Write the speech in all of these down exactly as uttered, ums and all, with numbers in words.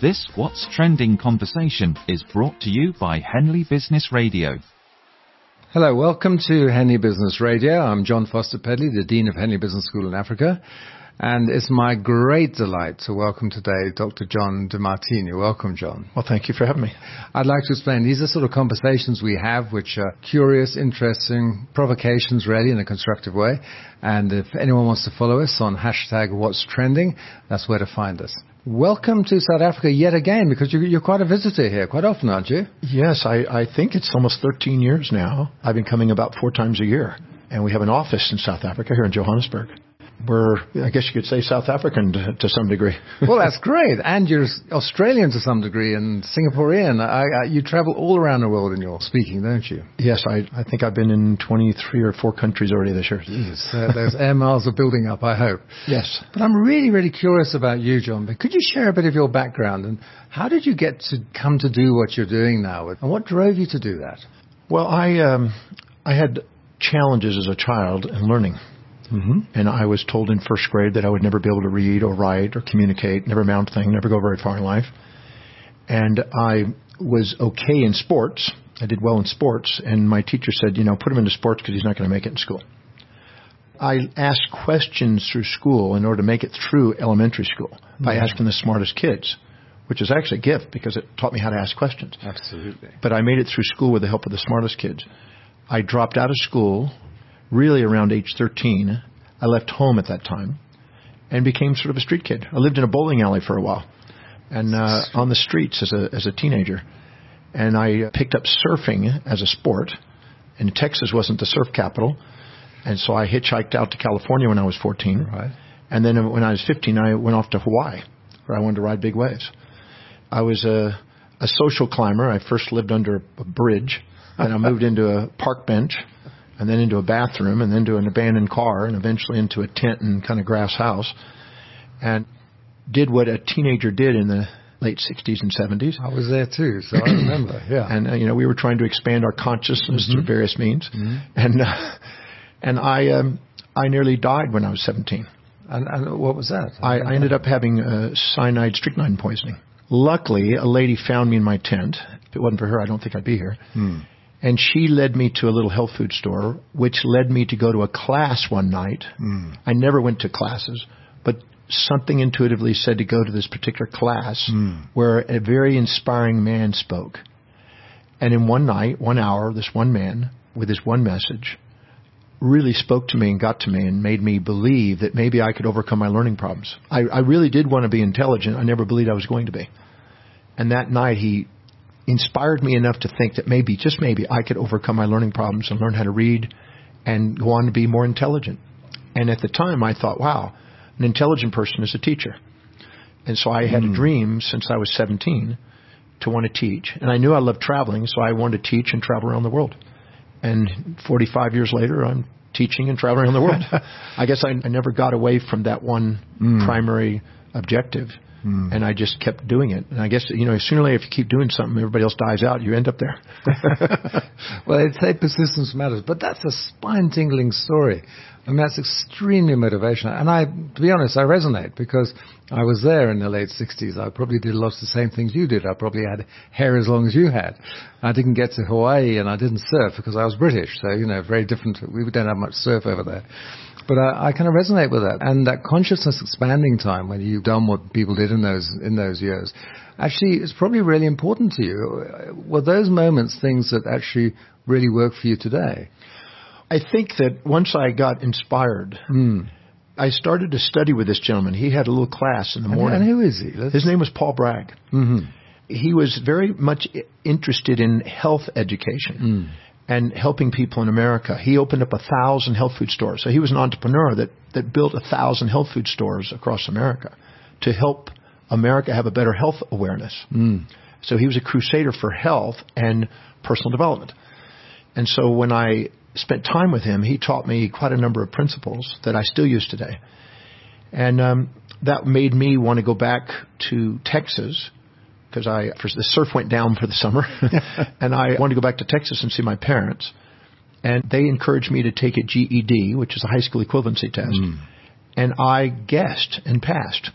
This What's Trending conversation is brought to you by Henley Business Radio. Hello, welcome to Henley Business Radio. I'm John Foster Pedley, the Dean of Henley Business School in Africa. And it's my great delight to welcome today Doctor John DeMartini. Welcome, John. Well, thank you for having me. I'd like to explain, these are sort of conversations we have which are curious, interesting, provocations really in a constructive way. And if anyone wants to follow us on hashtag What's Trending, that's where to find us. Welcome to South Africa yet again, because you're, you're quite a visitor here quite often, aren't you? Yes, I, I think it's almost thirteen years now. I've been coming about four times a year. And we have an office in South Africa here in Johannesburg. We're, I guess you could say, South African to, to some degree. Well, that's great. And you're Australian to some degree and Singaporean. I, I, you travel all around the world in your speaking, don't you? Yes, I, I think I've been in twenty-three or four countries already this year. Yes, uh, those air miles are building up, I hope. Yes. But I'm really, really curious about you, John. Could you share a bit of your background and how did you get to come to do what you're doing now? And what drove you to do that? Well, I, um, I had challenges as a child in learning. Mm-hmm. And I was told in first grade that I would never be able to read or write or communicate, never amount to anything, never go very far in life. And I was okay in sports. I did well in sports. And my teacher said, you know, put him into sports because he's not going to make it in school. I asked questions through school in order to make it through elementary school by yeah. asking the smartest kids, which is actually a gift because it taught me how to ask questions. Absolutely. But I made it through school with the help of the smartest kids. I dropped out of school really around age thirteen. I left home at that time and became sort of a street kid. I lived in a bowling alley for a while and uh, on the streets as a as a teenager. And I picked up surfing as a sport. And Texas wasn't the surf capital. And so I hitchhiked out to California when I was fourteen. Right. And then when I was fifteen, I went off to Hawaii where I wanted to ride big waves. I was a, a social climber. I first lived under a bridge and I moved into a park bench. And then into a bathroom, and then to an abandoned car, and eventually into a tent and kind of grass house, and did what a teenager did in the late sixties and seventies. I was there too, so I remember. Yeah, and uh, you know, we were trying to expand our consciousness mm-hmm. through various means, mm-hmm. and uh, and I um, I nearly died when I was seventeen. And, and what was that? I, I ended up having uh, cyanide strychnine poisoning. Luckily, a lady found me in my tent. If it wasn't for her, I don't think I'd be here. Hmm. And she led me to a little health food store, which led me to go to a class one night. Mm. I never went to classes, but something intuitively said to go to this particular class mm. where a very inspiring man spoke. And in one night, one hour, this one man with this one message really spoke to me and got to me and made me believe that maybe I could overcome my learning problems. I, I really did want to be intelligent. I never believed I was going to be. And that night he inspired me enough to think that maybe, just maybe, I could overcome my learning problems and learn how to read and go on to be more intelligent. And at the time, I thought, wow, an intelligent person is a teacher. And so I had mm. a dream since I was seventeen to want to teach. And I knew I loved traveling, so I wanted to teach and travel around the world. And forty-five years later, I'm teaching and traveling around the world. I guess I, I never got away from that one mm. primary objective. Mm. And I just kept doing it. And I guess, you know, sooner or later, if you keep doing something, everybody else dies out, you end up there. Well, they'd say persistence matters, but that's a spine-tingling story. I mean, that's extremely motivational. And I, to be honest, I resonate because I was there in the late sixties. I probably did lots of the same things you did. I probably had hair as long as you had. I didn't get to Hawaii and I didn't surf because I was British. So, you know, very different. We don't have much surf over there. But I, I kind of resonate with that. And that consciousness expanding time when you've done what people did in those in those years, actually is probably really important to you. Were those moments things that actually really work for you today? I think that once I got inspired, mm. I started to study with this gentleman. He had a little class in the morning. And who is he? Let's... His name was Paul Bragg. Mm-hmm. He was very much interested in health education. Mm. And helping people in America. He opened up a thousand health food stores. So he was an entrepreneur that, that built a thousand health food stores across America to help America have a better health awareness. Mm. So he was a crusader for health and personal development. And so when I spent time with him, he taught me quite a number of principles that I still use today. And um, that made me want to go back to Texas because I, first the surf went down for the summer, and I wanted to go back to Texas and see my parents. And they encouraged me to take a G E D, which is a high school equivalency test. Mm. And I guessed and passed.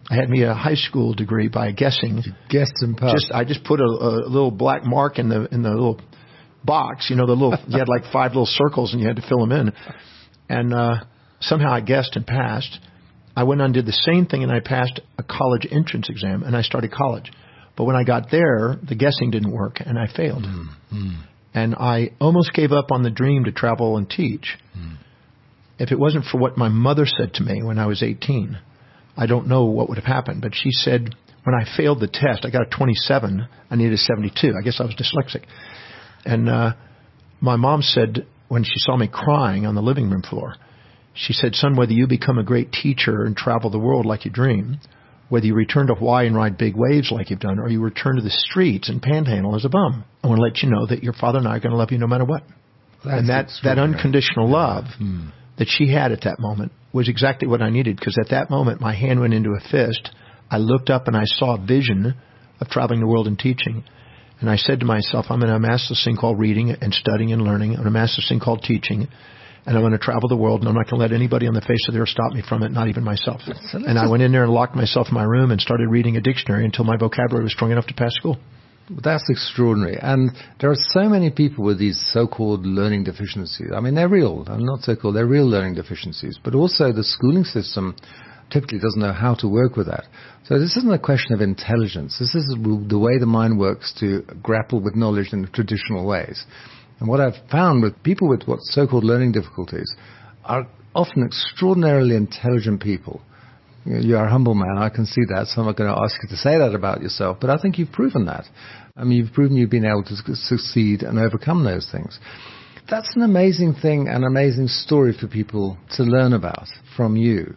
I had me a high school degree by guessing. You guessed and passed. Just I just put a, a little black mark in the in the little box. You know, the little you had like five little circles and you had to fill them in. And uh, somehow I guessed and passed. I went on and did the same thing, and I passed a college entrance exam, and I started college. But when I got there, the guessing didn't work, and I failed. Mm-hmm. And I almost gave up on the dream to travel and teach. Mm. If it wasn't for what my mother said to me when I was eighteen, I don't know what would have happened. But she said, when I failed the test, I got a twenty-seven. I needed a seventy-two. I guess I was dyslexic. And uh, my mom said, when she saw me crying on the living room floor, she said, son, whether you become a great teacher and travel the world like you dream, whether you return to Hawaii and ride big waves like you've done, or you return to the streets and panhandle as a bum, I want to let you know that your father and I are going to love you no matter what. That's and that, that unconditional love hmm. that she had at that moment was exactly what I needed, because at that moment my hand went into a fist. I looked up and I saw a vision of traveling the world and teaching. And I said to myself, I'm going to amass this thing called reading and studying and learning. I'm going to amass this thing called teaching. And I'm going to travel the world, and I'm not going to let anybody on the face of the earth stop me from it, not even myself. So and I went in there and locked myself in my room and started reading a dictionary until my vocabulary was strong enough to pass school. That's extraordinary. And there are so many people with these so-called learning deficiencies. I mean, they're real. I'm not so-called. They're real learning deficiencies. But also the schooling system typically doesn't know how to work with that. So this isn't a question of intelligence. This is the way the mind works to grapple with knowledge in traditional ways. And what I've found with people with what's so-called learning difficulties are often extraordinarily intelligent people. You are a humble man, I can see that, so I'm not going to ask you to say that about yourself, but I think you've proven that. I mean, you've proven you've been able to succeed and overcome those things. That's an amazing thing, an amazing story for people to learn about from you.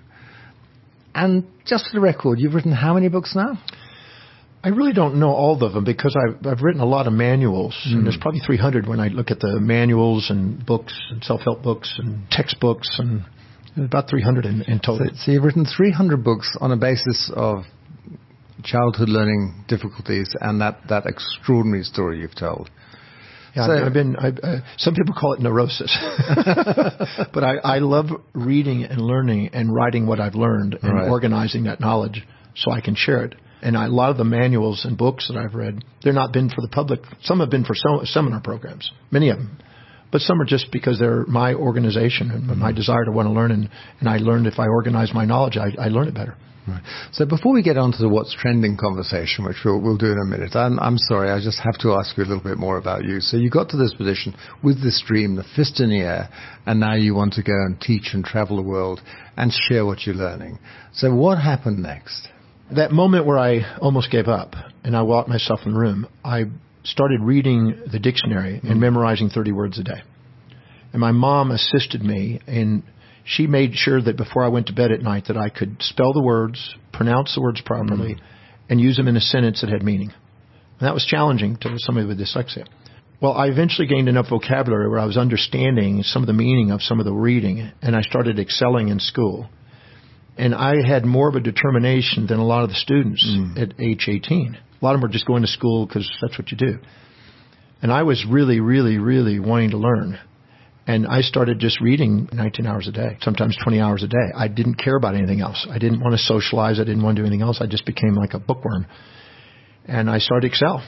And just for the record, you've written how many books now? I really don't know all of them, because I've, I've written a lot of manuals, mm. and there's probably three hundred when I look at the manuals and books and self-help books and textbooks, and about three hundred in, in total. So, so you've written three hundred books on a basis of childhood learning difficulties and that, that extraordinary story you've told. Yeah, so, I've been. I've, uh, some people call it neurosis, but I, I love reading and learning and writing what I've learned and right. organizing that knowledge so I can share it. And I, a lot of the manuals and books that I've read, they're not been for the public. Some have been for so, seminar programs, many of them. But some are just because they're my organization and mm-hmm. my desire to want to learn. And, and I learned if I organize my knowledge, I, I learn it better. Right. So before we get on to the what's trending conversation, which we'll, we'll do in a minute, I'm, I'm sorry, I just have to ask you a little bit more about you. So you got to this position with this dream, the fist in the air, and now you want to go and teach and travel the world and share what you're learning. So what happened next? That moment where I almost gave up and I locked myself in the room, I started reading the dictionary mm. and memorizing thirty words a day. And my mom assisted me, and she made sure that before I went to bed at night that I could spell the words, pronounce the words properly, mm. and use them in a sentence that had meaning. And that was challenging to somebody with dyslexia. Well, I eventually gained enough vocabulary where I was understanding some of the meaning of some of the reading, and I started excelling in school. And I had more of a determination than a lot of the students mm. at age eighteen. A lot of them were just going to school because that's what you do. And I was really, really, really wanting to learn. And I started just reading nineteen hours a day, sometimes twenty hours a day. I didn't care about anything else. I didn't want to socialize. I didn't want to do anything else. I just became like a bookworm. And I started to excel.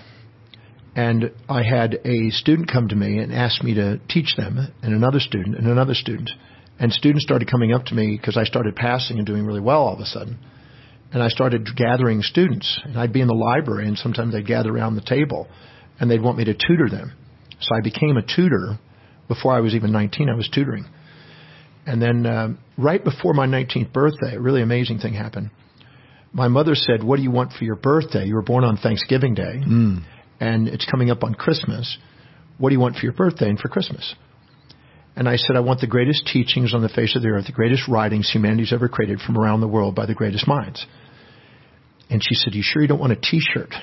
And I had a student come to me and ask me to teach them, and another student, and another student. And students started coming up to me because I started passing and doing really well all of a sudden. And I started gathering students. And I'd be in the library, and sometimes they'd gather around the table, and they'd want me to tutor them. So I became a tutor. Before I was even nineteen, I was tutoring. And then uh, right before my nineteenth birthday, a really amazing thing happened. My mother said, what do you want for your birthday? You were born on Thanksgiving Day, mm. and it's coming up on Christmas. What do you want for your birthday and for Christmas? And I said, I want the greatest teachings on the face of the earth, the greatest writings humanity's ever created from around the world by the greatest minds. And she said, you sure you don't want a T-shirt?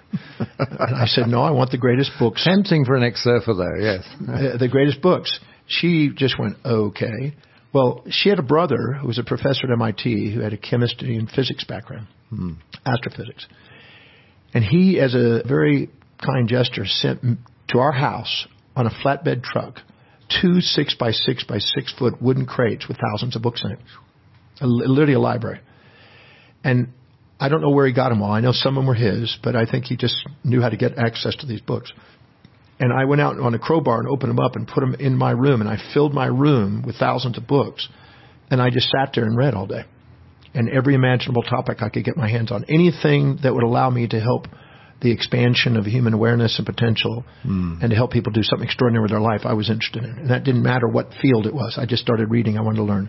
And I said, no, I want the greatest books. Tempting for an ex-surfer, though, yes. uh, the greatest books. She just went, okay. Well, she had a brother who was a professor at M I T who had a chemistry and physics background, hmm. astrophysics. And he, as a very kind gesture, sent to our house on a flatbed truck two six by six by six foot wooden crates with thousands of books in it. A, literally a library. And I don't know where he got them all. I know some of them were his, but I think he just knew how to get access to these books. And I went out on a crowbar and opened them up and put them in my room, and I filled my room with thousands of books, and I just sat there and read all day. And every imaginable topic I could get my hands on. Anything that would allow me to help the expansion of human awareness and potential mm. and to help people do something extraordinary with their life, I was interested in. And that didn't matter what field it was. I just started reading. I wanted to learn.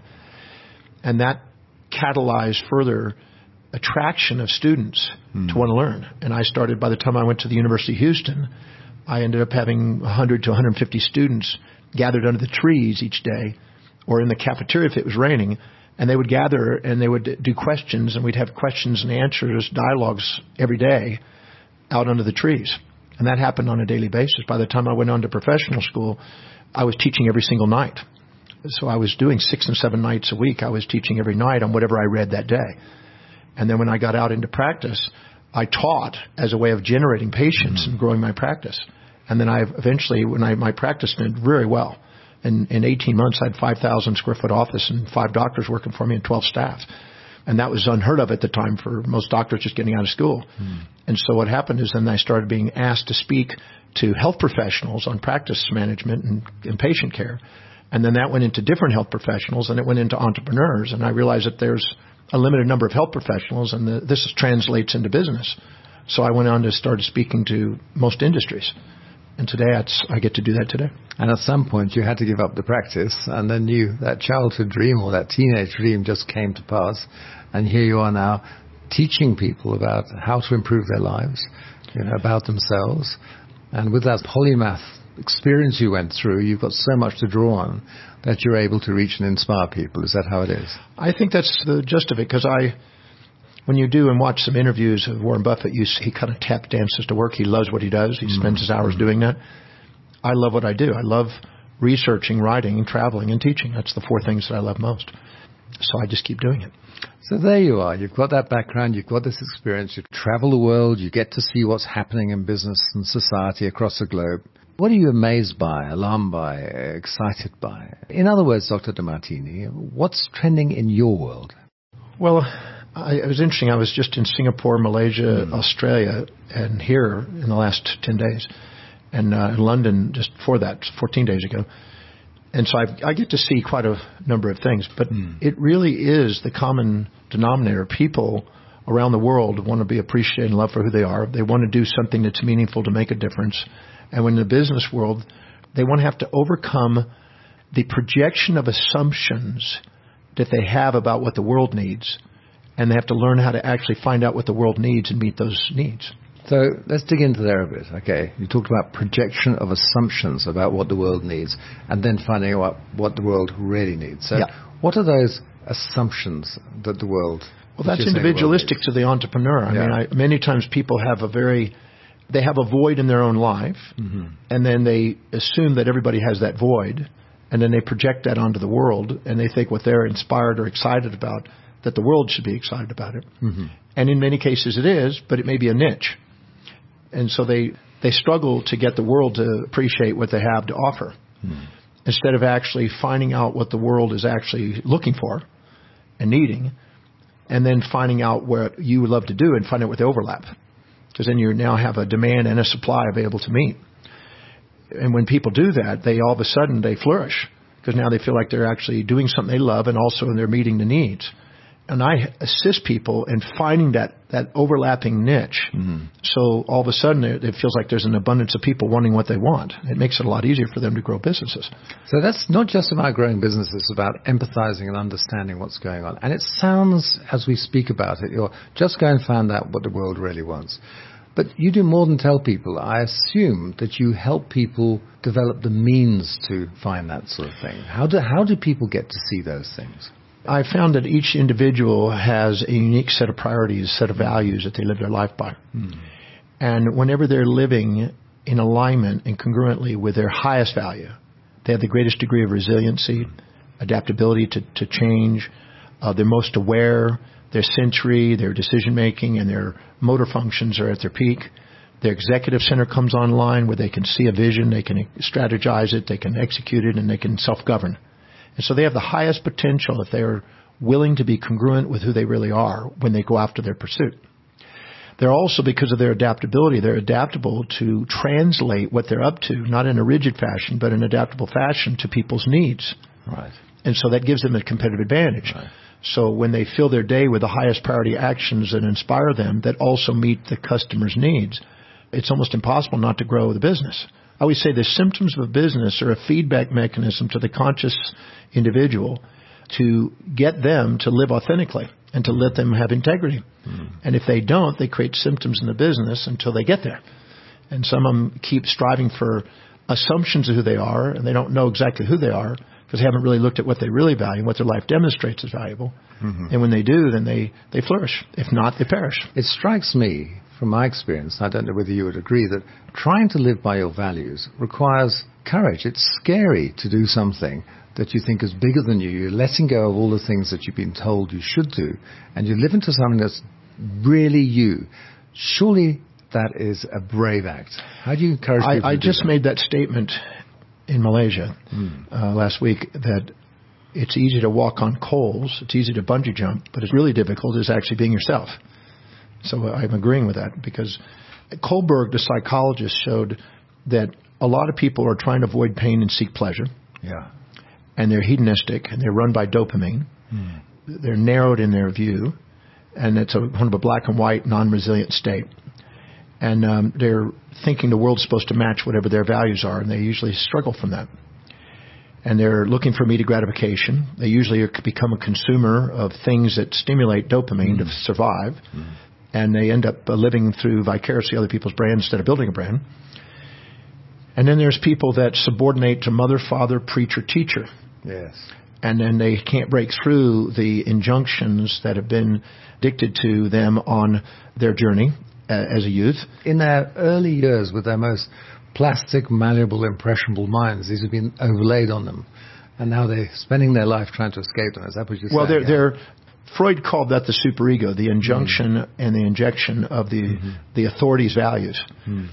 And that catalyzed further attraction of students mm. to want to learn. And I started, by the time I went to the University of Houston, I ended up having one hundred to one hundred fifty students gathered under the trees each day or in the cafeteria if it was raining. And they would gather and they would do questions, and we'd have questions and answers, dialogues every day out under the trees. And that happened on a daily basis. By the time I went on to professional school, I was teaching every single night. So I was doing six and seven nights a week. I was teaching every night on whatever I read that day. And then when I got out into practice, I taught as a way of generating patients mm-hmm. and growing my practice. And then I eventually, when I, my practice did very well. In, in eighteen months, I had five thousand square foot office and five doctors working for me and twelve staff. And that was unheard of at the time for most doctors just getting out of school. Mm. And so what happened is then I started being asked to speak to health professionals on practice management and, and patient care. And then that went into different health professionals, and it went into entrepreneurs. And I realized that there's a limited number of health professionals, and the, this translates into business. So I went on to start speaking to most industries. And today it's, I get to do that today. And at some point you had to give up the practice, and then you, that childhood dream or that teenage dream just came to pass. And here you are now teaching people about how to improve their lives, you know, about themselves. And with that polymath experience you went through, you've got so much to draw on that you're able to reach and inspire people. Is that how it is? I think that's the gist of it, because I, when you do and watch some interviews of Warren Buffett, you see he kind of tap dances to work. He loves what he does. He mm-hmm. spends his hours doing that. I love what I do. I love researching, writing, and traveling and teaching. That's the four things that I love most. So I just keep doing it. So there you are. You've got that background. You've got this experience. You travel the world. You get to see what's happening in business and society across the globe. What are you amazed by, alarmed by, excited by? In other words, Doctor Demartini, what's trending in your world? Well, I, it was interesting. I was just in Singapore, Malaysia, mm. Australia, and here in the last ten days, and uh, in London just before that, fourteen days ago. And so I, I get to see quite a number of things, but mm. it really is the common denominator. People around the world want to be appreciated and loved for who they are. They want to do something that's meaningful to make a difference. And when in the business world, they want to have to overcome the projection of assumptions that they have about what the world needs, and they have to learn how to actually find out what the world needs and meet those needs. So let's dig into there a bit. Okay, you talked about projection of assumptions about what the world needs, and then finding out what the world really needs. So yeah. What are those assumptions that the world? Well, that's individualistic to the entrepreneur. I yeah. mean, I, many times people have a very They have a void in their own life, mm-hmm. and then they assume that everybody has that void, and then they project that onto the world, and they think what they're inspired or excited about, that the world should be excited about it. Mm-hmm. And in many cases it is, but it may be a niche. And so they, they struggle to get the world to appreciate what they have to offer, mm-hmm. instead of actually finding out what the world is actually looking for and needing, and then finding out what you would love to do and find out what they overlap. Because then you now have a demand and a supply available to meet. And when people do that, they all of a sudden, they flourish. Because now they feel like they're actually doing something they love, and also they're meeting the needs. And I assist people in finding that, that overlapping niche. Mm-hmm. So all of a sudden, it, it feels like there's an abundance of people wanting what they want. It makes it a lot easier for them to grow businesses. So that's not just about growing businesses, it's about empathizing and understanding what's going on. And it sounds, as we speak about it, you're just go and find out what the world really wants. But you do more than tell people. I assume that you help people develop the means to find that sort of thing. How do, how do people get to see those things? I found that each individual has a unique set of priorities, set of values that they live their life by. Hmm. And whenever they're living in alignment and congruently with their highest value, they have the greatest degree of resiliency, adaptability to, to change. Uh, they're most aware. Their sensory, their decision-making, and their motor functions are at their peak. Their executive center comes online where they can see a vision, they can strategize it, they can execute it, and they can self-govern. And so they have the highest potential if they're willing to be congruent with who they really are when they go after their pursuit. They're also, because of their adaptability, they're adaptable to translate what they're up to, not in a rigid fashion, but in an adaptable fashion to people's needs. Right. And so that gives them a competitive advantage. Right. So when they fill their day with the highest priority actions that inspire them, that also meet the customer's needs, it's almost impossible not to grow the business. I always say the symptoms of a business are a feedback mechanism to the conscious individual to get them to live authentically and to let them have integrity. Mm. And if they don't, they create symptoms in the business until they get there. And some of them keep striving for assumptions of who they are, and they don't know exactly who they are because they haven't really looked at what they really value and what their life demonstrates as valuable. Mm-hmm. And when they do, then they, they flourish. If not, they perish. It strikes me, from my experience, I don't know whether you would agree, that trying to live by your values requires courage. It's scary to do something that you think is bigger than you. You're letting go of all the things that you've been told you should do, and you live into something that's really you. Surely that is a brave act. How do you encourage people I, I to do just that? made that statement in Malaysia mm. uh, last week that it's easy to walk on coals, it's easy to bungee jump, but it's really difficult is actually being yourself. So I'm agreeing with that because Kohlberg, the psychologist, showed that a lot of people are trying to avoid pain and seek pleasure. Yeah. And they're hedonistic, and they're run by dopamine. Mm. They're narrowed in their view, and it's a kind of a black and white, non-resilient state. And um, they're thinking the world's supposed to match whatever their values are, and they usually struggle from that. And they're looking for immediate gratification. They usually become a consumer of things that stimulate dopamine mm. to survive, mm. and they end up uh, living through vicariously other people's brand instead of building a brand. And then there's people that subordinate to mother, father, preacher, teacher. Yes. And then they can't break through the injunctions that have been dictated to them on their journey uh, as a youth. In their early years, with their most plastic, malleable, impressionable minds, these have been overlaid on them. And now they're spending their life trying to escape them. Is that what you're well, saying? Well, they're, they're, Freud called that the superego, the injunction mm. and the injection of the, mm-hmm. the authority's values. Mm.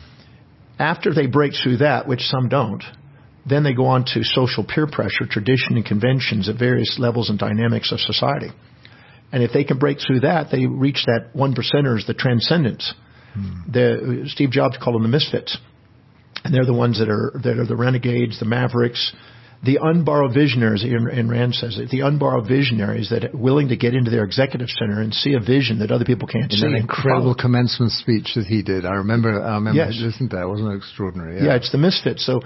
After they break through that, which some don't, then they go on to social peer pressure, tradition, and conventions at various levels and dynamics of society. And if they can break through that, they reach that one percenters, the transcendence. Hmm. The, Steve Jobs called them the misfits. And they're the ones that are that are the renegades, the mavericks, the unborrowed visionaries, and Rand says it, the unborrowed visionaries that are willing to get into their executive center and see a vision that other people can't in see. An incredible commencement speech that he did. I remember, I remember yes. listening to that. It wasn't extraordinary. Yeah. yeah, it's the misfits. So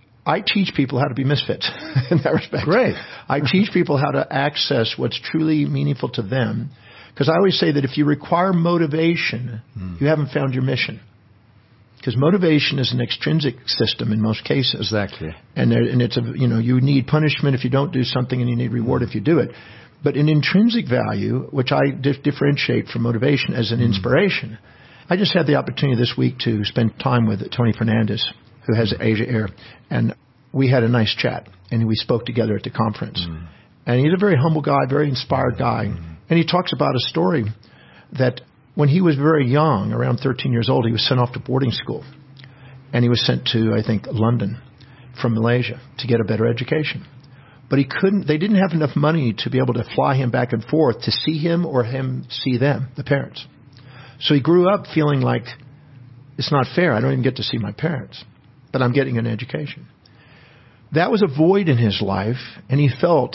I teach people how to be misfits in that respect. Great. I teach people how to access what's truly meaningful to them. Because I always say that if you require motivation, mm. you haven't found your mission. Because motivation is an extrinsic system in most cases. Exactly. And there, and it's a, you know, you need punishment if you don't do something and you need reward mm. if you do it. But an intrinsic value, which I dif- differentiate from motivation as an mm. inspiration. I just had the opportunity this week to spend time with Tony Fernandez, who has Asia Air, and we had a nice chat, and we spoke together at the conference. Mm. And he's a very humble guy, very inspired guy. Mm. And he talks about a story that when he was very young, around thirteen years old, he was sent off to boarding school. And he was sent to, I think, London from Malaysia to get a better education. But he couldn't, they didn't have enough money to be able to fly him back and forth to see him or him see them, the parents. So he grew up feeling like, it's not fair, I don't even get to see my parents, but I'm getting an education. That was a void in his life, and he felt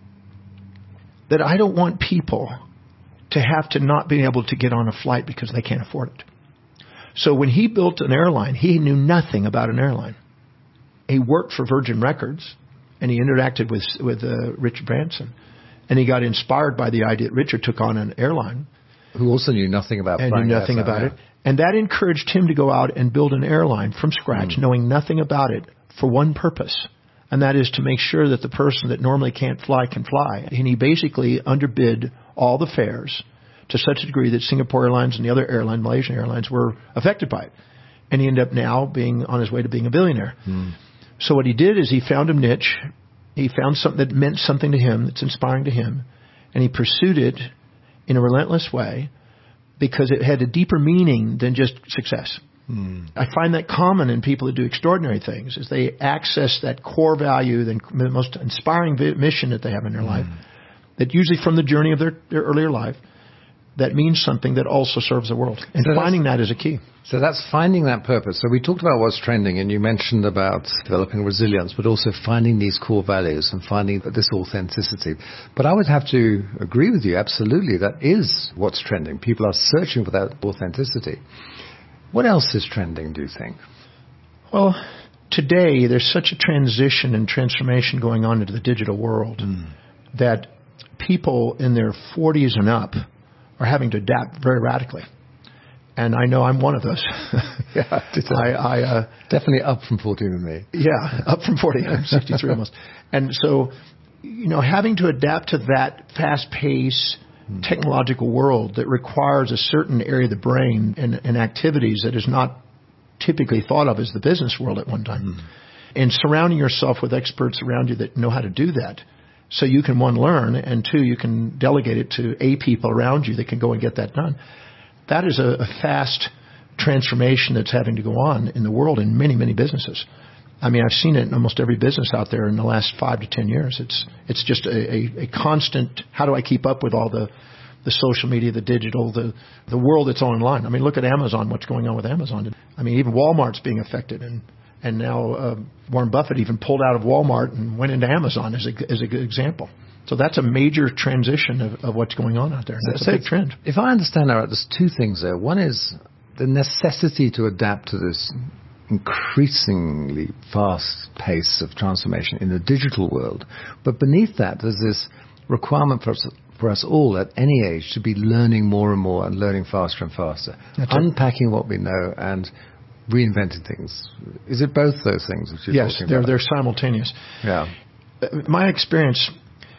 that I don't want people to have to not be able to get on a flight because they can't afford it. So when he built an airline, he knew nothing about an airline. He worked for Virgin Records, and he interacted with with uh, Richard Branson, and he got inspired by the idea that Richard took on an airline. Who also knew nothing about and knew nothing S L, about yeah. it. And that encouraged him to go out and build an airline from scratch, mm. knowing nothing about it, for one purpose. And that is to make sure that the person that normally can't fly can fly. And he basically underbid all the fares to such a degree that Singapore Airlines and the other airline, Malaysian Airlines, were affected by it. And he ended up now being on his way to being a billionaire. Mm. So what he did is he found a niche. He found something that meant something to him, that's inspiring to him. And he pursued it in a relentless way because it had a deeper meaning than just success. Mm. I find that common in people that do extraordinary things, is they access that core value, the most inspiring mission that they have in their mm. life. that usually from the journey of their, their earlier life, that means something that also serves the world. And so finding that is a key. So that's finding that purpose. So we talked about what's trending, and you mentioned about developing resilience, but also finding these core values and finding this authenticity. But I would have to agree with you, absolutely, that is what's trending. People are searching for that authenticity. What else is trending, do you think? Well, today there's such a transition and transformation going on into the digital world mm. that people in their forties and up are having to adapt very radically. And I know I'm one of those. yeah, I, I uh, definitely up from forty with me. Yeah, up from forty. I'm sixty-three almost. And so, you know, having to adapt to that fast-paced mm. technological world that requires a certain area of the brain and, and activities that is not typically thought of as the business world at one time. Mm. And surrounding yourself with experts around you that know how to do that. So you can, one, learn, and two, you can delegate it to a people around you that can go and get that done. That is a, a fast transformation that's having to go on in the world in many, many businesses. I mean, I've seen it in almost every business out there in the last five to ten years. It's it's just a, a, a constant, how do I keep up with all the, the social media, the digital, the, the world that's online? I mean, look at Amazon, what's going on with Amazon. I mean, even Walmart's being affected, and And now uh, Warren Buffett even pulled out of Walmart and went into Amazon as a, as a good example. So that's a major transition of, of what's going on out there. And that's so a big trend. If I understand that right, there's two things there. One is the necessity to adapt to this increasingly fast pace of transformation in the digital world. But beneath that, there's this requirement for us, for us all at any age to be learning more and more and learning faster and faster, that's unpacking it. What we know and reinventing things. Is it both those things that you're yes, talking they're, about? they're simultaneous. Yeah. My experience,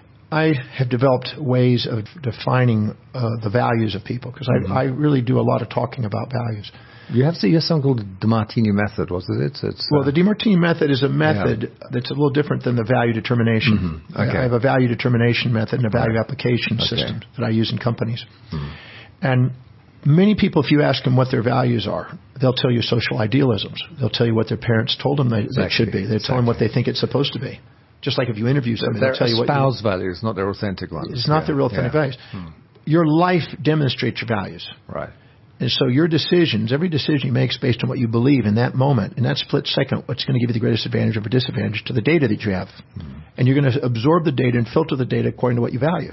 I have developed ways of defining uh, the values of people because mm-hmm. I, I really do a lot of talking about values. You have, you have something called the DeMartini method, wasn't it? It's, well, uh, the DeMartini method is a method yeah. that's a little different than the value determination. Mm-hmm. Okay. I have a value determination method and a value right. application okay. system that I use in companies. Mm-hmm. And many people, if you ask them what their values are, they'll tell you social idealisms. They'll tell you what their parents told them they, exactly. they should be. They'll exactly. tell them what they think it's supposed to be. Just like if you interview somebody, they're they'll tell you what espoused values, not their authentic ones. It's not yeah. their real authentic yeah. values. Hmm. Your life demonstrates your values. Right. And so your decisions, every decision you make is based on what you believe in that moment. In that split second, what's going to give you the greatest advantage or disadvantage to the data that you have. Hmm. And you're going to absorb the data and filter the data according to what you value.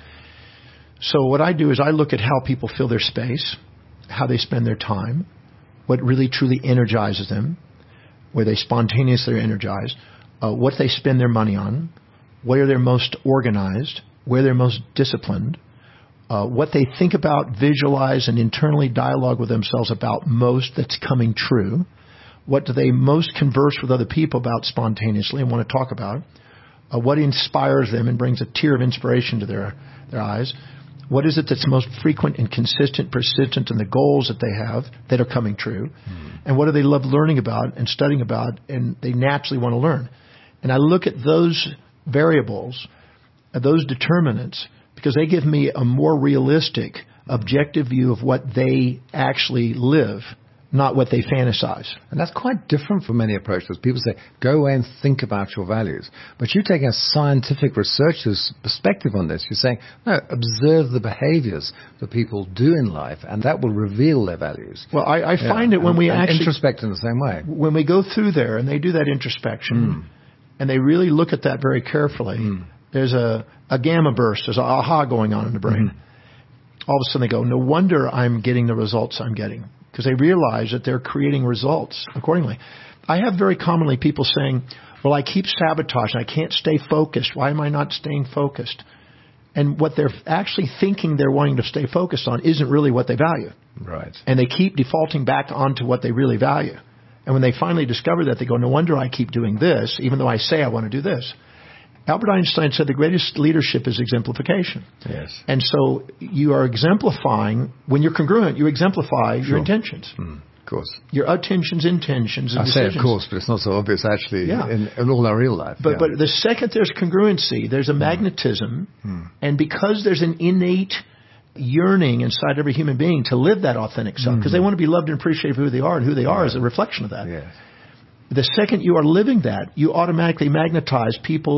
So what I do is I look at how people fill their space, how they spend their time, what really truly energizes them, where they spontaneously are energized, uh, what they spend their money on, where they're most organized, where they're most disciplined, uh, what they think about, visualize, and internally dialogue with themselves about most that's coming true, what do they most converse with other people about spontaneously and want to talk about, uh, what inspires them and brings a tear of inspiration to their, their eyes, what is it that's most frequent and consistent, persistent in the goals that they have that are coming true? Mm. And what do they love learning about and studying about and they naturally want to learn? And I look at those variables, uh, those determinants, because they give me a more realistic, objective view of what they actually live, not what they fantasize. And that's quite different from many approaches. People say, go away and think about your values. But you're taking a scientific researcher's perspective on this. You're saying, no, observe the behaviors that people do in life, and that will reveal their values. Well, I, I find yeah. it when and, we and actually... introspect in the same way. When we go through there and they do that introspection, mm. and they really look at that very carefully, mm. there's a, a gamma burst, there's an aha going on in the brain. Mm. All of a sudden they go, no wonder I'm getting the results I'm getting. Because they realize that they're creating results accordingly. I have very commonly people saying, well, I keep sabotaging. I can't stay focused. Why am I not staying focused? And what they're actually thinking they're wanting to stay focused on isn't really what they value. Right. And they keep defaulting back onto what they really value. And when they finally discover that, they go, no wonder I keep doing this, even though I say I want to do this. Albert Einstein said the greatest leadership is exemplification. Yes. And so you are exemplifying, when you're congruent, you exemplify sure. your intentions. Mm, of course. Your attentions, intentions, and I decisions. say of course, but it's not so obvious actually yeah. in, in all our real life. But yeah. but the second there's congruency, there's a mm. magnetism. Mm. And because there's an innate yearning inside every human being to live that authentic self, because mm. they want to be loved and appreciated for who they are, and who they are right. is a reflection of that. Yes. The second you are living that, you automatically magnetize people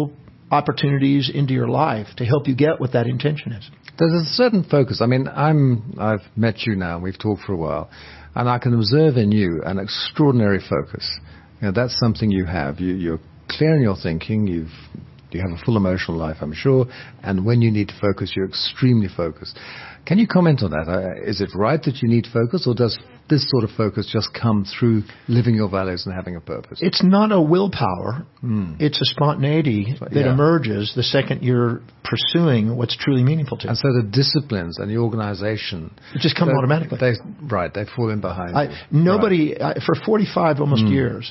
opportunities into your life to help you get what that intention is. There's a certain focus. I mean, I'm, I've met you now, and we've talked for a while, and I can observe in you an extraordinary focus. You know, that's something you have. You, you're clear in your thinking. You've, you have a full emotional life, I'm sure, and when you need to focus, you're extremely focused. Can you comment on that? Uh, is it right that you need focus, or does this sort of focus just come through living your values and having a purpose? It's not a willpower. Mm. It's a spontaneity that yeah. emerges the second you're pursuing what's truly meaningful to you. And so the disciplines and the organization... It just come automatically. They, right, they fall in behind I, you. Nobody, right. I, for forty-five almost mm. years,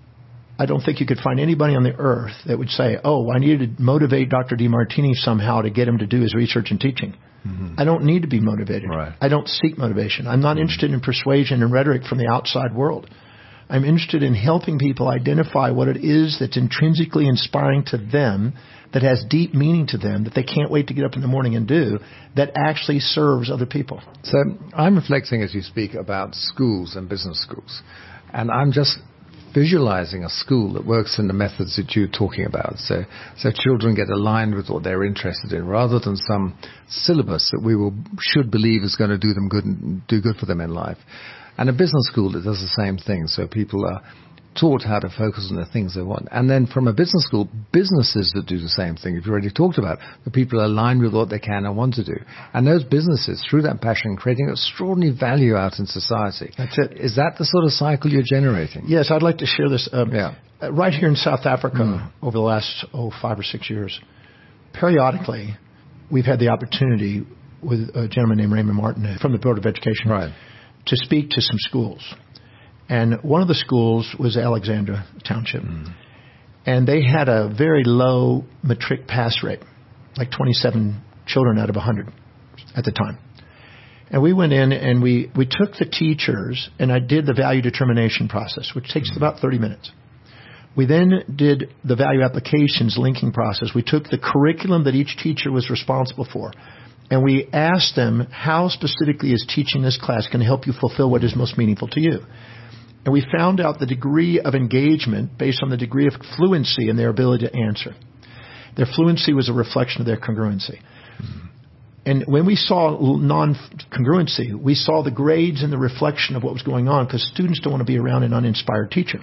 I don't think you could find anybody on the earth that would say, oh, I need to motivate Doctor DeMartini somehow to get him to do his research and teaching. Mm-hmm. I don't need to be motivated. Right. I don't seek motivation. I'm not mm-hmm. interested in persuasion and rhetoric from the outside world. I'm interested in helping people identify what it is that's intrinsically inspiring to them, that has deep meaning to them, that they can't wait to get up in the morning and do, that actually serves other people. So I'm reflecting as you speak about schools and business schools. And I'm just visualizing a school that works in the methods that you're talking about. So, so children get aligned with what they're interested in, rather than some syllabus that we will should believe is going to do them good and do good for them in life. And a business school that does the same thing. So people are taught how to focus on the things they want. And then from a business school, businesses that do the same thing, you've already talked about, the people are aligned with what they can and want to do. And those businesses, through that passion, creating extraordinary value out in society. That's it. Is that the sort of cycle you're generating? Yes, I'd like to share this. Um, yeah. Right here in South Africa, mm. over the last, oh, five or six years, periodically, we've had the opportunity with a gentleman named Raymond Martin from the Board of Education right. to speak to some schools. And one of the schools was Alexandra Township. Mm. And they had a very low matric pass rate, like twenty-seven children out of one hundred at the time. And we went in and we, we took the teachers, and I did the value determination process, which takes mm. about thirty minutes. We then did the value applications linking process. We took the curriculum that each teacher was responsible for, and we asked them, how specifically is teaching this class going to help you fulfill what is most meaningful to you? And we found out the degree of engagement based on the degree of fluency in their ability to answer. Their fluency was a reflection of their congruency. Mm-hmm. And when we saw non-congruency, we saw the grades and the reflection of what was going on, because students don't want to be around an uninspired teacher.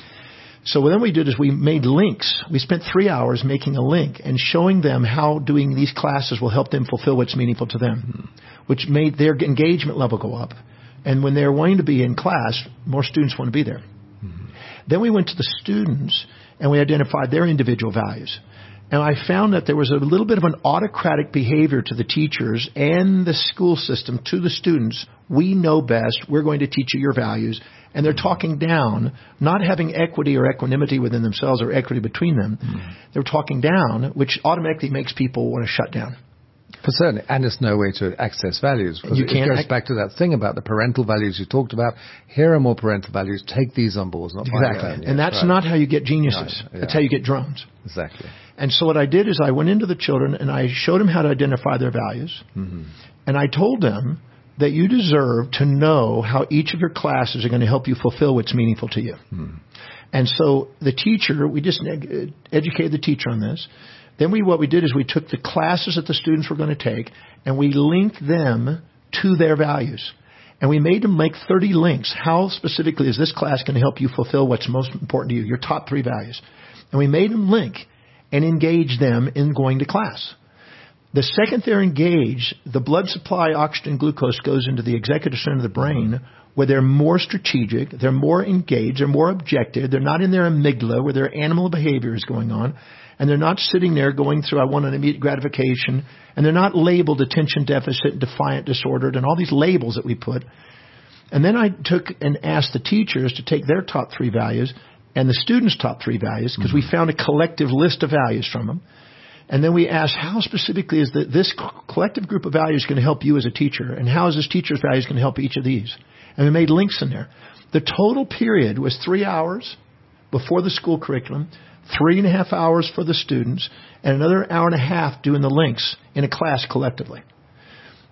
So what then we did is we made links. We spent three hours making a link and showing them how doing these classes will help them fulfill what's meaningful to them, mm-hmm. which made their engagement level go up. And when they're wanting to be in class, more students want to be there. Mm-hmm. Then we went to the students and we identified their individual values. And I found that there was a little bit of an autocratic behavior to the teachers and the school system to the students. We know best. We're going to teach you your values. And they're talking down, not having equity or equanimity within themselves or equity between them. Mm-hmm. They're talking down, which automatically makes people want to shut down. For certainly, and it's no way to access values. You it can't goes ac- back to that thing about the parental values you talked about. Here are more parental values. Take these on board. Not exactly. yes, and that's right. not how you get geniuses. No, yeah. That's how you get drones. Exactly. And so what I did is I went into the children and I showed them how to identify their values. Mm-hmm. And I told them that you deserve to know how each of your classes are going to help you fulfill what's meaningful to you. Mm-hmm. And so the teacher, we just ed- educated the teacher on this. Then we, what we did is we took the classes that the students were going to take and we linked them to their values. And we made them make thirty links. How specifically is this class going to help you fulfill what's most important to you, your top three values? And we made them link and engage them in going to class. The second they're engaged, the blood supply, oxygen, glucose goes into the executive center of the brain, where they're more strategic, they're more engaged, they're more objective, they're not in their amygdala where their animal behavior is going on. And they're not sitting there going through, I want an immediate gratification. And they're not labeled attention deficit, defiant, disordered, and all these labels that we put. And then I took and asked the teachers to take their top three values and the students' top three values, because mm-hmm. we found a collective list of values from them. And then we asked, how specifically is the, this collective group of values going to help you as a teacher? And how is this teacher's values going to help each of these? And we made links in there. The total period was three hours before the school curriculum, three and a half hours for the students, and another hour and a half doing the links in a class collectively.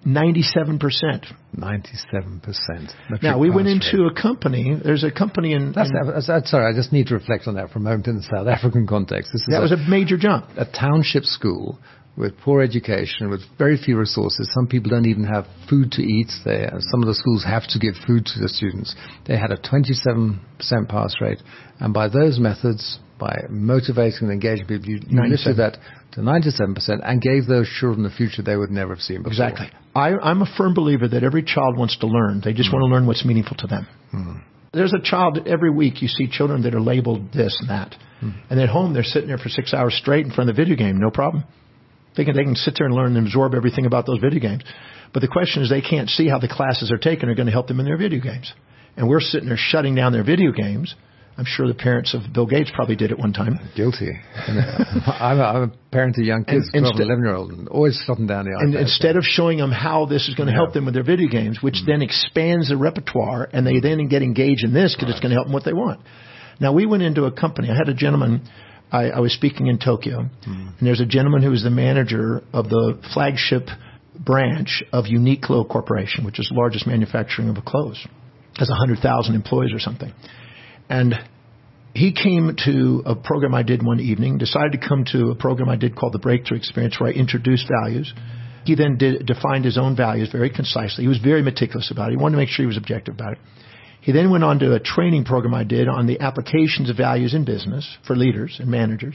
ninety-seven percent. ninety-seven percent. Now, we went into a company. There's a company in... That's, in that's, that's, sorry, I just need to reflect on that for a moment in the South African context. This is that a, was a major jump. A township school with poor education, with very few resources. Some people don't even have food to eat. They, some of the schools have to give food to the students. They had a twenty-seven percent pass rate. And by those methods, by motivating and engaging people, you, you lifted that to ninety-seven percent and gave those children a future they would never have seen before. Exactly. I, I'm a firm believer that every child wants to learn. They just mm. want to learn what's meaningful to them. Mm. There's a child, every week you see children that are labeled this and that. Mm. And at home, they're sitting there for six hours straight in front of the video game, no problem. They can, they can sit there and learn and absorb everything about those video games. But the question is they can't see how the classes are taken are going to help them in their video games. And we're sitting there shutting down their video games. I'm sure the parents of Bill Gates probably did at one time. Guilty. I'm, a, I'm a parent of young kids, and, twelve and eleven-year-old, and always shutting down the iPad. And instead of showing them how this is going to yeah. help them with their video games, which mm. then expands the repertoire, and they then get engaged in this because right. it's going to help them what they want. Now, we went into a company. I had a gentleman. I, I was speaking in Tokyo, mm. and there's a gentleman who was the manager of the flagship branch of Uniqlo Corporation, which is the largest manufacturing of clothes. Has one hundred thousand employees or something. And he came to a program I did one evening, decided to come to a program I did called the Breakthrough Experience, where I introduced values. He then did, defined his own values very concisely. He was very meticulous about it. He wanted to make sure he was objective about it. He then went on to a training program I did on the applications of values in business for leaders and managers.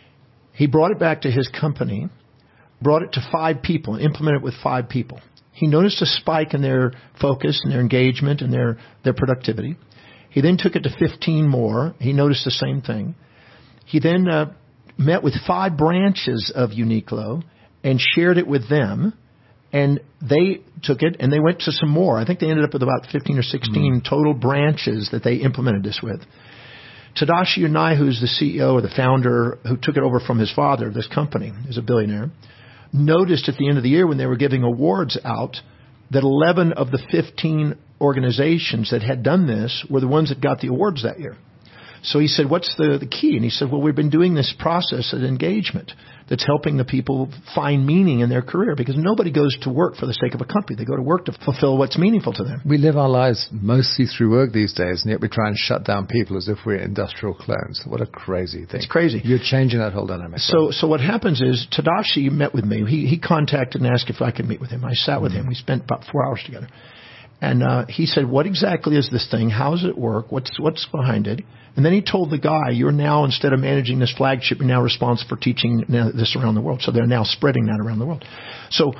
He brought it back to his company, brought it to five people, and implemented it with five people. He noticed a spike in their focus and their engagement and their, their productivity. He then took it to fifteen more. He noticed the same thing. He then uh, met with five branches of Uniqlo and shared it with them. And they took it and they went to some more. I think they ended up with about fifteen or sixteen mm. total branches that they implemented this with. Tadashi Unai, who's the C E O or the founder who took it over from his father, this company, is a billionaire, noticed at the end of the year when they were giving awards out that eleven of the fifteen organizations that had done this were the ones that got the awards that year. So he said, what's the, the key? And he said, well, we've been doing this process of engagement that's helping the people find meaning in their career, because nobody goes to work for the sake of a company. They go to work to fulfill what's meaningful to them. We live our lives mostly through work these days, and yet we try and shut down people as if we're industrial clones. What a crazy thing. It's crazy. You're changing that whole dynamic. So so what happens is Tadashi met with me. He, he contacted and asked if I could meet with him. I sat with mm-hmm. him. We spent about four hours together. And uh, he said, what exactly is this thing? How does it work? What's what's behind it? And then he told the guy, you're now, instead of managing this flagship, you're now responsible for teaching this around the world. So they're now spreading that around the world. So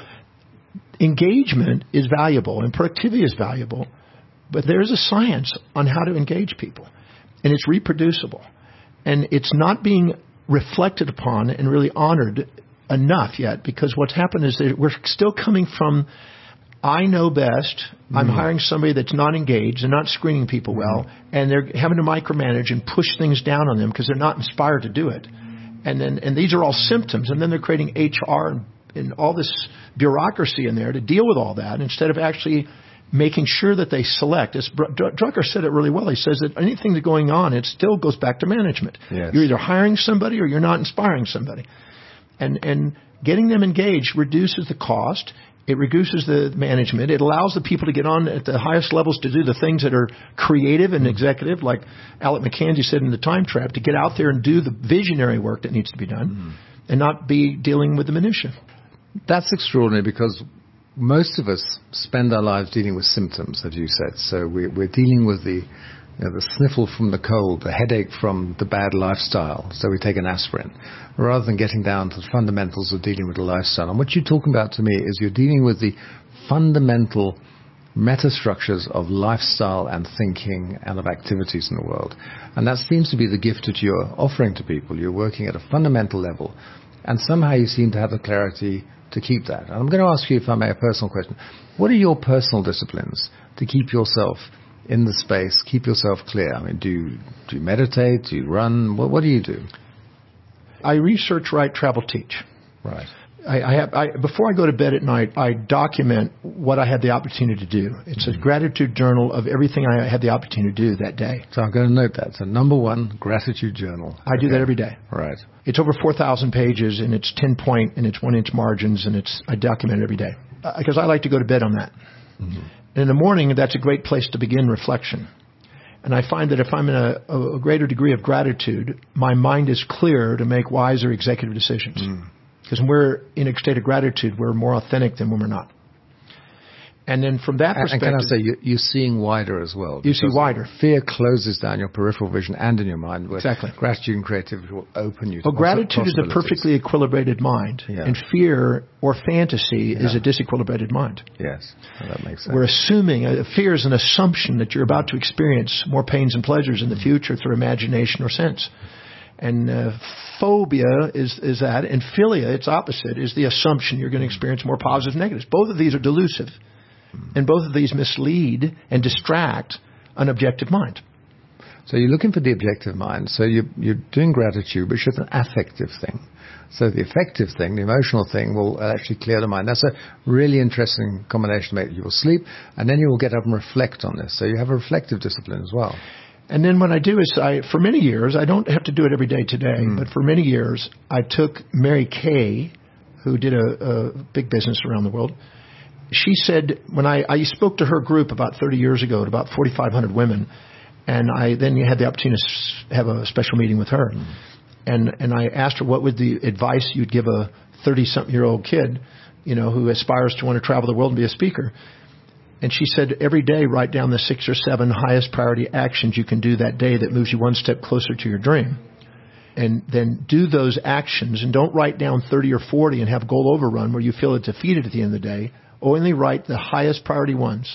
engagement is valuable and productivity is valuable, but there's a science on how to engage people. And it's reproducible. And it's not being reflected upon and really honored enough yet, because what's happened is that we're still coming from I know best. I'm mm. hiring somebody that's not engaged. They're not screening people well. Mm. And they're having to micromanage and push things down on them because they're not inspired to do it. And then, and these are all symptoms. And then they're creating H R and, and all this bureaucracy in there to deal with all that, instead of actually making sure that they select. As Drucker said it really well. He says that anything that's going on, it still goes back to management. Yes. You're either hiring somebody or you're not inspiring somebody. And, and getting them engaged reduces the cost. It reduces the management. It allows the people to get on at the highest levels to do the things that are creative and executive, like Alec McKenzie said in The Time Trap, to get out there and do the visionary work that needs to be done mm. and not be dealing with the minutiae. That's extraordinary, because most of us spend our lives dealing with symptoms, as you said. So we're, we're dealing with the You know, the sniffle from the cold, the headache from the bad lifestyle, so we take an aspirin, rather than getting down to the fundamentals of dealing with the lifestyle. And what you're talking about to me is you're dealing with the fundamental metastructures of lifestyle and thinking and of activities in the world. And that seems to be the gift that you're offering to people. You're working at a fundamental level, and somehow you seem to have the clarity to keep that. And I'm going to ask you, if I may, a personal question. What are your personal disciplines to keep yourself in the space, keep yourself clear? I mean, do you, do you meditate? Do you run? What, what do you do? I research, write, travel, teach. Right. I, I have, I, before I go to bed at night, I document what I had the opportunity to do. It's mm-hmm. a gratitude journal of everything I had the opportunity to do that day. So I'm going to note that. So number one, gratitude journal. I okay. do that every day. Right. It's over four thousand pages, and it's ten point, and it's one inch margins, and it's I document it every day. because I like to go to bed on that. Mm-hmm. In the morning, that's a great place to begin reflection. And I find that if I'm in a, a greater degree of gratitude, my mind is clear to make wiser executive decisions. Because mm. when we're in a state of gratitude, we're more authentic than when we're not. And then from that perspective... And can I say, you, you're seeing wider as well. You see wider. Fear closes down your peripheral vision and in your mind. Exactly. Gratitude and creativity will open you to Well, gratitude is a perfectly equilibrated mind. Yeah. And fear or fantasy yeah. is a disequilibrated mind. Yes, well, that makes sense. We're assuming, uh, fear is an assumption that you're about to experience more pains and pleasures in the future through imagination or sense. And uh, phobia is, is that. And philia, its opposite, is the assumption you're going to experience more positives and negatives. Both of these are delusive. And both of these mislead and distract an objective mind. So you're looking for the objective mind. So you're, you're doing gratitude, which is an affective thing. So the affective thing, the emotional thing, will actually clear the mind. That's a really interesting combination to make. You will sleep, and then you will get up and reflect on this. So you have a reflective discipline as well. And then what I do is, I, for many years, I don't have to do it every day today, mm. but for many years, I took Mary Kay, who did a, a big business around the world. She said, when I, I spoke to her group about thirty years ago, to about forty-five hundred women, and I then had the opportunity to have a special meeting with her. Mm. And, and I asked her what would the advice you'd give a thirty-something-year-old kid, you know, who aspires to want to travel the world and be a speaker. And she said, every day write down the six or seven highest priority actions you can do that day that moves you one step closer to your dream. And then do those actions, and don't write down thirty or forty and have goal overrun where you feel defeated at the end of the day. Only write the highest priority ones,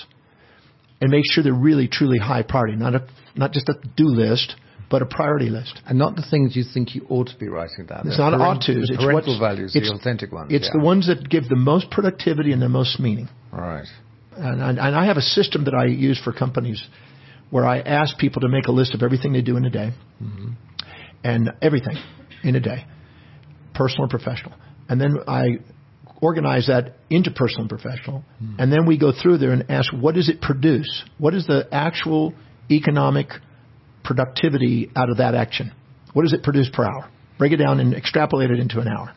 and make sure they're really, truly high priority, not a, not just a do list, but a priority list. And not the things you think you ought to be writing down. It's not ought to. It's parental values, the authentic ones. It's yeah. the ones that give the most productivity and the most meaning. All right. And I, and I have a system that I use for companies where I ask people to make a list of everything they do in a day, mm-hmm. and everything in a day, personal and professional. And then I organize that into personal and professional. Hmm. And then we go through there and ask, what does it produce? What is the actual economic productivity out of that action? What does it produce per hour? Break it down and extrapolate it into an hour.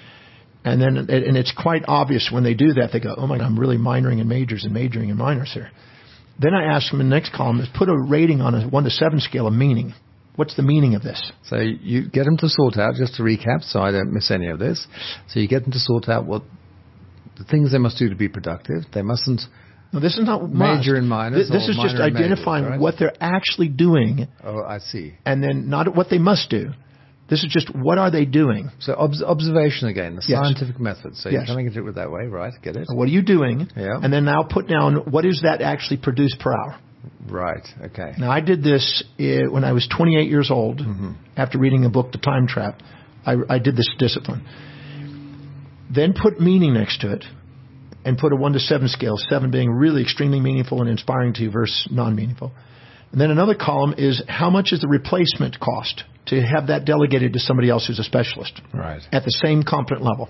And then, and it's quite obvious when they do that, they go, oh my God, I'm really minoring in majors and majoring in minors here. Then I ask them in the next column, is put a rating on a one to seven scale of meaning. What's the meaning of this? So you get them to sort out, just to recap so I don't miss any of this. So you get them to sort out what the things they must do to be productive. They mustn't no, this is not major in minors. This, this is just identifying majors, right? What they're actually doing. Oh, I see. And then not what they must do. This is just what are they doing. So ob- observation again, the yes. scientific method. So yes. you're coming into it that way, right? Get it? What are you doing? Yeah. And then now put down what is that actually produced per hour. Right. Okay. Now, I did this uh, when I was twenty-eight years old. Mm-hmm. After reading a book, The Time Trap, I, I did this discipline. Then put meaning next to it, and put a one to seven scale. Seven being really extremely meaningful and inspiring to you, versus non-meaningful. And then another column is how much is the replacement cost to have that delegated to somebody else who's a specialist, right, at the same competent level.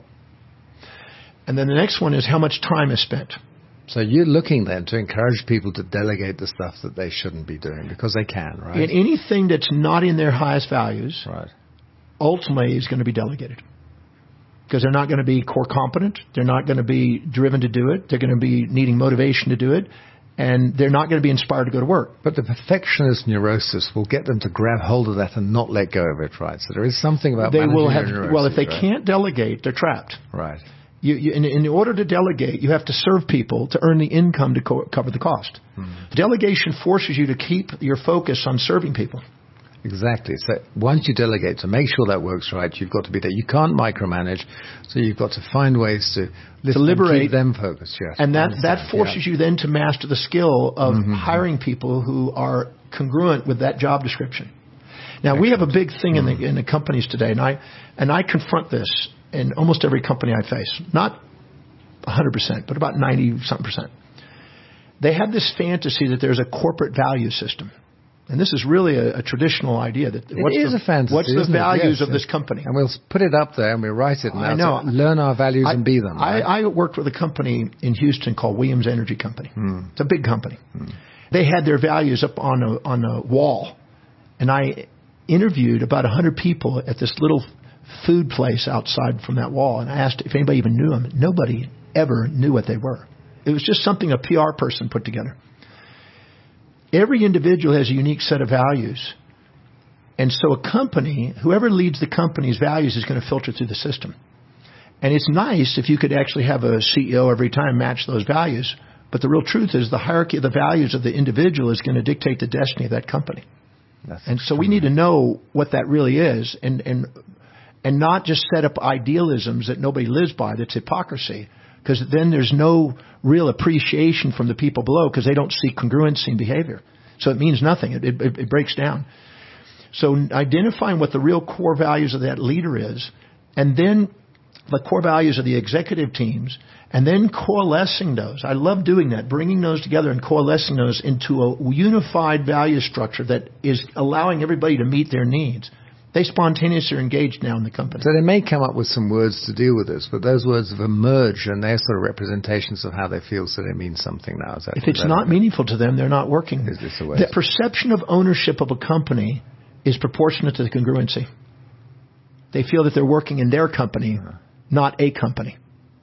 And then the next one is how much time is spent. So you're looking then to encourage people to delegate the stuff that they shouldn't be doing because they can, right? And anything that's not in their highest values, right, ultimately is going to be delegated. Because they're not going to be core competent. They're not going to be driven to do it. They're going to be needing motivation to do it. And they're not going to be inspired to go to work. But the perfectionist neurosis will get them to grab hold of that and not let go of it, right? So there is something about they will have. neurosis, well, if they right? can't delegate, they're trapped. Right. You, you, in, in order to delegate, you have to serve people to earn the income to co- cover the cost. Mm. Delegation forces you to keep your focus on serving people. Exactly. So once you delegate, to make sure that works right, you've got to be there. You can't micromanage, so you've got to find ways to, to liberate them, keep them focused. Yes, and that, that forces yeah. you then to master the skill of mm-hmm. hiring people who are congruent with that job description. Now, Excellent. We have a big thing mm. in the in the companies today, and I and I confront this in almost every company I face. Not one hundred percent, but about ninety-something percent. They have this fantasy that there's a corporate value system. And this is really a, a traditional idea. That it what's is the, a fantasy. What's the values yes, of this company? And we'll put it up there and we'll write it. And I know. Learn our values I, and be them. Right? I, I worked with a company in Houston called Williams Energy Company. Hmm. It's a big company. Hmm. They had their values up on a, on a wall. And I interviewed about one hundred people at this little food place outside from that wall. And I asked if anybody even knew them. Nobody ever knew what they were. It was just something a P R person put together. Every individual has a unique set of values. And so a company, whoever leads the company's values is going to filter through the system. And it's nice if you could actually have a C E O every time match those values. But the real truth is the hierarchy of the values of the individual is going to dictate the destiny of that company. That's and so we need to know what that really is and, and, and not just set up idealisms that nobody lives by. That's hypocrisy. Because then there's no real appreciation from the people below because they don't see congruency in behavior. So it means nothing. It, it, it breaks down. So identifying what the real core values of that leader is, and then the core values of the executive teams, and then coalescing those. I love doing that, bringing those together and coalescing those into a unified value structure that is allowing everybody to meet their needs. They spontaneously are engaged now in the company. So they may come up with some words to deal with this, but those words have emerged and they're sort of representations of how they feel, so they mean something now. Is that if it's not meaningful to them, they're not working. Is this a way? The perception of ownership of a company is proportionate to the congruency. They feel that they're working in their company, uh-huh. not a company.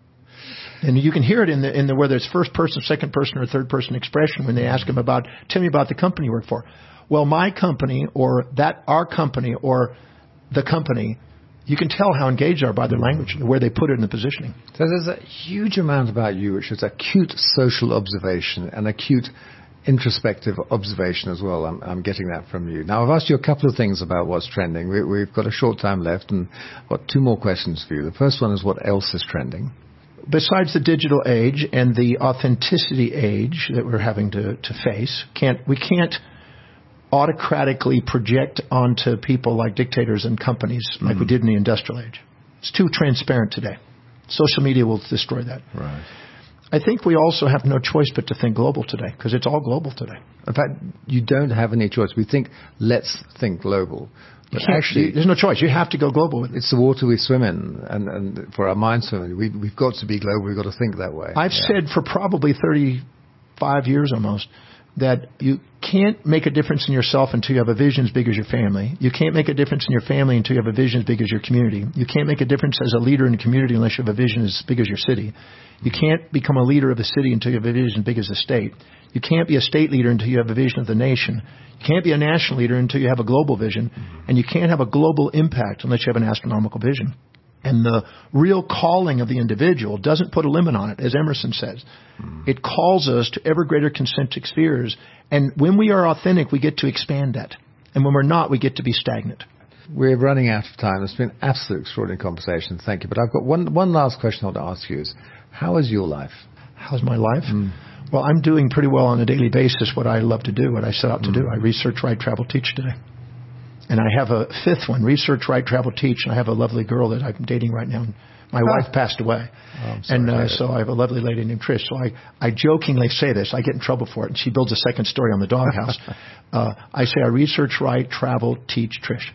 And you can hear it in the, in the whether it's first person, second person, or third person expression when they ask them about, tell me about the company you work for. Well, my company or that our company or the company, you can tell how engaged they are by their language and where they put it in the positioning. So there's a huge amount about you which is acute social observation and acute introspective observation as well. I'm, I'm getting that from you. Now, I've asked you a couple of things about what's trending. We, we've got a short time left and I've got two more questions for you. The first one is what else is trending? Besides the digital age and the authenticity age that we're having to, to face, can't we can't autocratically project onto people like dictators and companies like mm-hmm. we did in the industrial age. It's too transparent today. Social media will destroy that. Right. I think we also have no choice but to think global today because it's all global today. In fact, you don't have any choice. We think, let's think global. But actually, there's no choice. You have to go global with it. It's the water we swim in, and, and for our minds, we, we've got to be global. We've got to think that way. I've yeah. said for probably thirty-five years almost that you can't make a difference in yourself until you have a vision as big as your family. You can't make a difference in your family until you have a vision as big as your community. You can't make a difference as a leader in a community unless you have a vision as big as your city. You can't become a leader of a city until you have a vision as big as a state. You can't be a state leader until you have a vision of the nation. You can't be a national leader until you have a global vision. And you can't have a global impact unless you have an astronomical vision. And the real calling of the individual doesn't put a limit on it, as Emerson says. Mm. It calls us to ever greater concentric spheres. And when we are authentic, we get to expand that. And when we're not, we get to be stagnant. We're running out of time. It's been an absolute extraordinary conversation. Thank you. But I've got one, one last question I want to ask you is, how is your life? How's my life? Mm. Well, I'm doing pretty well on a daily basis what I love to do, what I set out to mm. do. I research, write, travel, teach today. And I have a fifth one, research, write, travel, teach. And I have a lovely girl that I'm dating right now. My oh. wife passed away. Oh, I'm sorry, and uh, so I have a lovely lady named Trish. So I, I jokingly say this. I get in trouble for it. And she builds a second story on the doghouse. uh, I say I research, write, travel, teach Trish.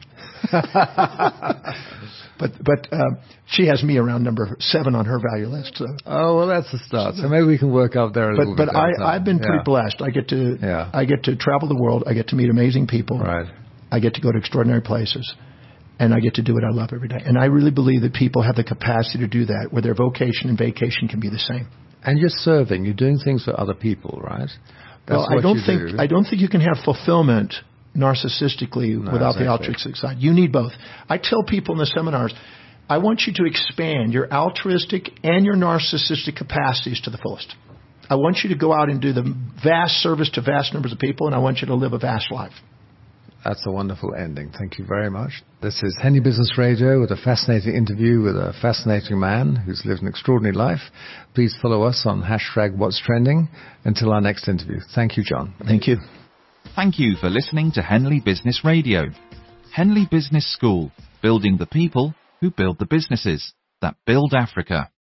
but but uh, she has me around number seven on her value list. So. Oh, well, that's the start. So maybe we can work out there a but, little but bit. But I, I've been pretty yeah. blessed. I get to yeah. I get to travel the world. I get to meet amazing people. Right. I get to go to extraordinary places, and I get to do what I love every day. And I really believe that people have the capacity to do that, where their vocation and vacation can be the same. And you're serving. You're doing things for other people, right? That's well, I don't you think do. I don't think you can have fulfillment narcissistically no, without exactly. the altruistic side. You need both. I tell people in the seminars, I want you to expand your altruistic and your narcissistic capacities to the fullest. I want you to go out and do the vast service to vast numbers of people, and I want you to live a vast life. That's a wonderful ending. Thank you very much. This is Henley Business Radio with a fascinating interview with a fascinating man who's lived an extraordinary life. Please follow us on hashtag What's Trending. Until our next interview. Thank you, John. Thank you. Thank you for listening to Henley Business Radio. Henley Business School, building the people who build the businesses that build Africa.